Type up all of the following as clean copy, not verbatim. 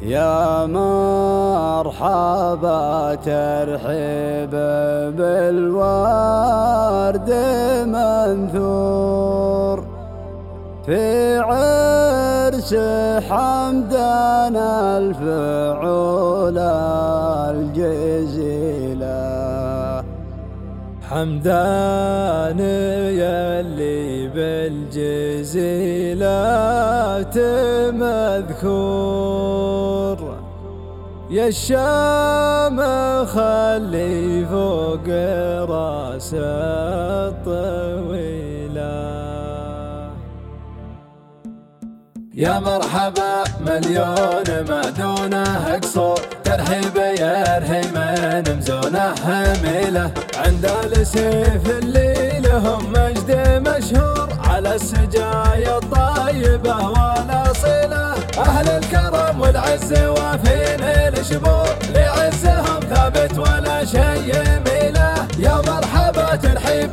يا مرحبا ترحيب بالورد منثور في عرس حمدان الفعول الجزيلة. حمدان يلي بالجزيلة مذكور، يا الشام خلي فوق راس الطويلة. يا مرحبا مليون ما دونه قصور، ترحيب يرهي من مزونه هميله. عند السيف اللي لهم مجد مشهور، على السجايا الطيبة والاصيله. اهل الكرم والعز وافين الشبور، لعزهم ثابت ولا شيء يميله. يا مرحبا ترحيب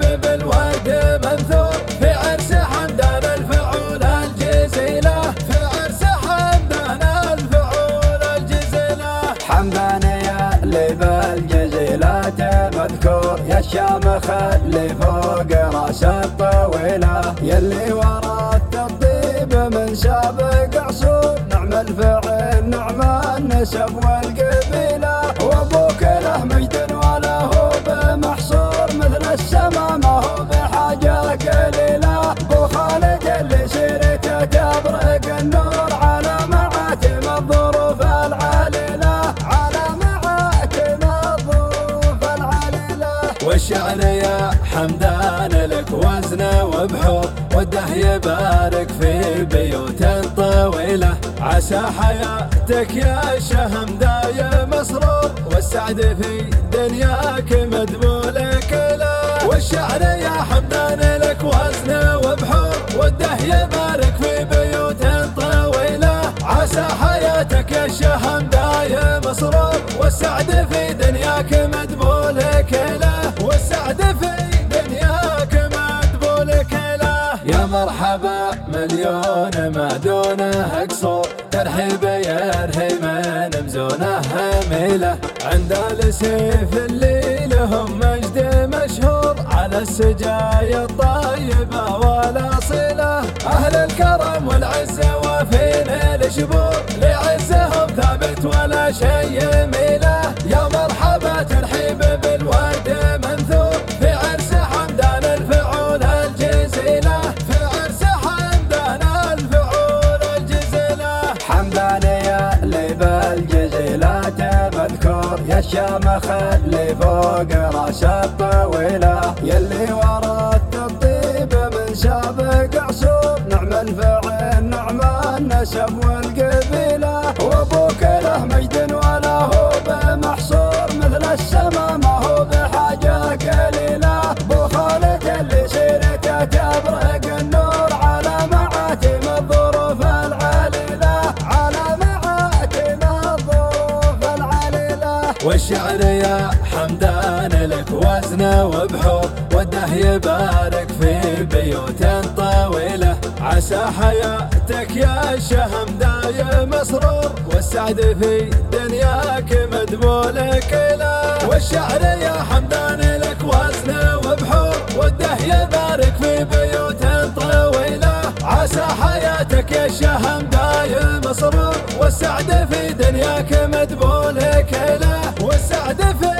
بالورد منثور، في عرس حمدان الفعول الجزيله. في عرس حمدان الفعول الجزيله. حمدان يلي بالجزيلة مذكور، يا الشام خلي فوق راس الطويلة. يلي ورثت الطيب من سابق عصور، نعم الفعل نعم النسب والقبيلة. وابوك له مجد ولا هو بمحصور، مثل السما ما هو بحاجة قليلة. ابو خالد اللي سيرته تبرق النور، على معاتم الظروف العليلة. على معاتم الظروف العليلة. والشعر يا حمدان لك وزنه وبحور، وده يبارك في بيوت طويلة. عسى حياتك يا شهم دايم مسرور، والسعد في دنياك مدبول كله. والشعر يا حمدان لك وزنه وبحور، وده يبارك في بيوت طويلة. عسى حياتك يا شهم دايم مسرور، والسعد في دنياك مدبول كله. والسعد في دنياك مدبول كله. يا مرحبا مليون ما دونه قصور، ترحيب يرهي من مزونه هميله. عند السيف اللي لهم مجد مشهور، على السجايا الطيبة والاصيله. اهل الكرم والعز وافين الشبور، لعزهم ثابت ولا شيء يميله. يا مرحبا ترحيب بالورد منثور، في عرس حمدان الفعول الجزيلة. في عرس حمدان الفعول الجزيلة. حمدان يلي بالجزيلة مذكور، يا الشام خلي فوق راس الطويلة. يلي ورثت الطيب من سابق عصور، نعم الفعل نعم النسب والقبيلة. وابوك له مجد ولا هو بمحصور، مثل السما ما هو بحاجة قليلة. ابو خالد اللي سيرته تبرق النور، على معاتم الظروف العليلة. على معاتم الظروف العليلة. والشعر يا حمدان لك وزنه وبحور، وده يبارك في بيوت طويلة. عسى حياتك يا شهم دايم مسرور، والسعد في دنياك مدبول كله. والشعر يا حمدان لك وزنه وبحور، وده يبارك في بيوت طويلة. عسى حياتك يا شهم دايم مسرور، والسعد في دنياك مدبول كله. والسعد في